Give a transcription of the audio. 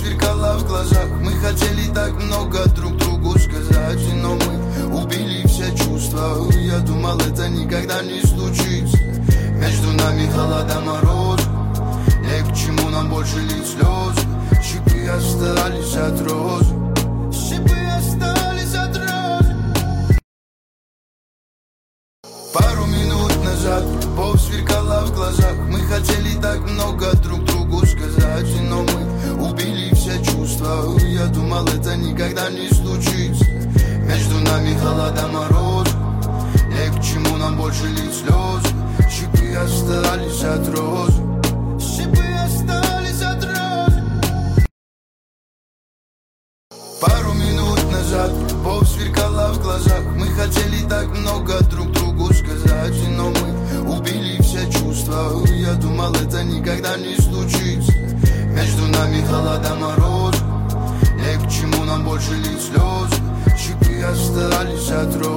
сверкала в глазах. Мы хотели так много друг другу сказать, но мы убили все чувства. Я думал, это никогда не случится. Между нами холода, мороз. Не к чему нам больше лить слезы. Шипы остались от роз. Шипы остались от роз. Пару минут назад любовь сверкала в глазах. Мы хотели так много друг другу сказать, но мы убили все чувства. Я думал, это никогда не случится. Между нами холода, мороз. Не к чему нам больше лить слезы. Шипы остались от роз. Шипы остались от роз. Пару минут назад любовь сверкала в глазах. Мы хотели так много друг другу сказать, но мы убили все чувства. Я думал, это никогда не случится. Между нами холода, мороз. Не к чему нам больше лить слезы. Шипы остались от роз.